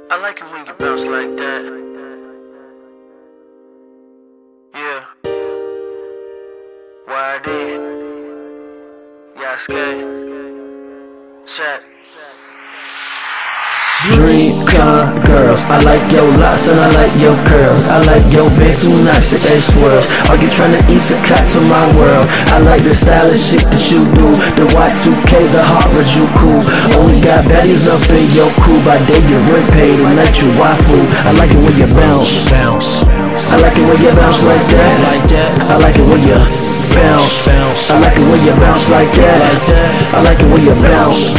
I like it when you bounce like that. Yeah. YD. Yasuke. Check. Dream come girls, I like your locks and I like your curls. I like your bangs too nice and they swirls. Are you tryna eat some cut to my world? I like the stylish shit that you do. The Y2K, the heart you cool. Only got baddies up in your crew. By day you rent paid and night you waffle. I like it when you bounce. I like it when you bounce like that. I like it when you bounce. I like it when you bounce like that. I like it when you bounce.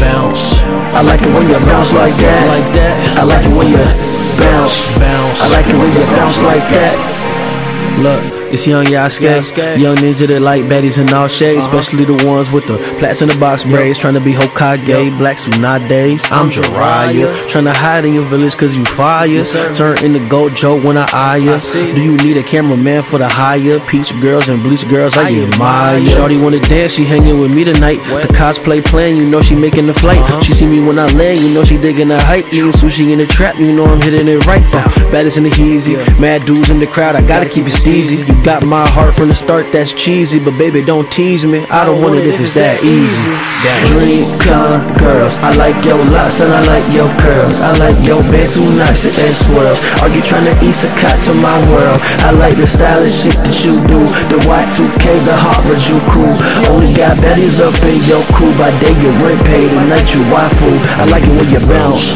I like it when you bounce like that. I like it when you bounce. I like it when you bounce like that. Look, it's young Yasuke, young ninja that like baddies in all shades, especially the ones with the plaits in the box braids, trying to be Hokage, black Tsunades. I'm Jiraiya, trying to hide in your village cause you fire, turn into Gojo when I eye ya. Do you need a cameraman for the hire? Peach girls and bleach girls I admire. Shorty wanna dance, she hanging with me tonight. The cosplay playing, you know she making the flight. She see me when I land, you know she digging the hype. Eating sushi in the trap, you know I'm hitting it right. Baddest in the heezy, mad dudes in the crowd, I gotta keep it steezy. You got my heart from the start, that's cheesy, but baby don't tease me, I don't want it if it's that easy. Dream come girls, I like your locks and I like your curls. I like your bangs too nice and they swirls. Are you tryna eat some cut to my world? I like the stylish shit that you do. The Y2K, the heart you cool. Only got baddies up in your crew. By day you rent paid and night you waffle. I like it when you bounce.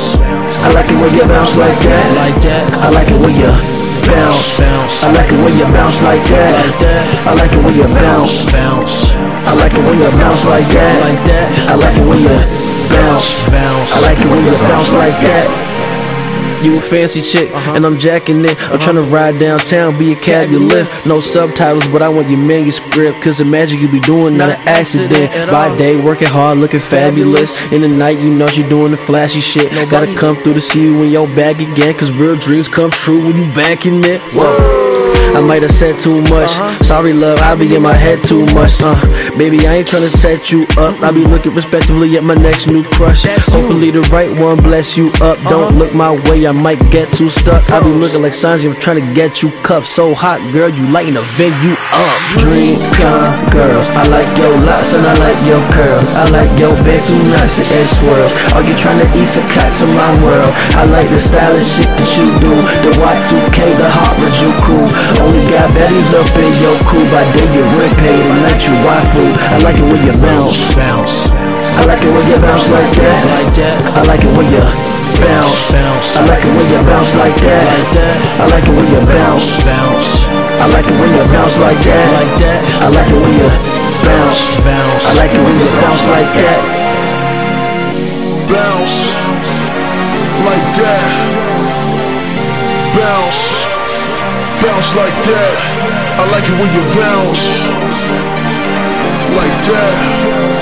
I like it when you bounce like that. I like it when you bounce. I like it when you bounce like that. I like it when you bounce. I like it when you bounce like that. I like it when you bounce. I like it when you bounce like that. You a fancy chick, and I'm jacking it. I'm tryna ride downtown, be a cabulet. No subtitles, but I want your manuscript. Cause the magic you be doing, not an accident. By day, working hard, looking fabulous. In the night, you know she doing the flashy shit. Gotta come through to see you in your bag again. Cause real dreams come true when you back in it. Whoa. I might have said too much. Sorry love, I be in my head too much. Baby, I ain't tryna set you up. I be looking respectively at my next new crush. Hopefully the right one bless you up. Don't look my way, I might get too stuck. I be looking like Sanji, I'm trying to get you cuffed. So hot, girl, you lighting the venue up. Dream come girls, I like your locks and I like your curls. I like your bangs too nice and they swirls. Are you trying to eat some cut to my world? I like the stylish shit that you do. The Y2K, the heart you cool. Only got baddies up in your crew. By day you rent paid and night you waffle. I like it when you bounce. I like it when you bounce like that. I like it when you bounce. I like it when you bounce like that. I like it when you bounce. I like it when you bounce like that. I like it when you bounce. I like it when you bounce like that. Bounce like that. Bounce. Bounce like that. I like it when you bounce like that.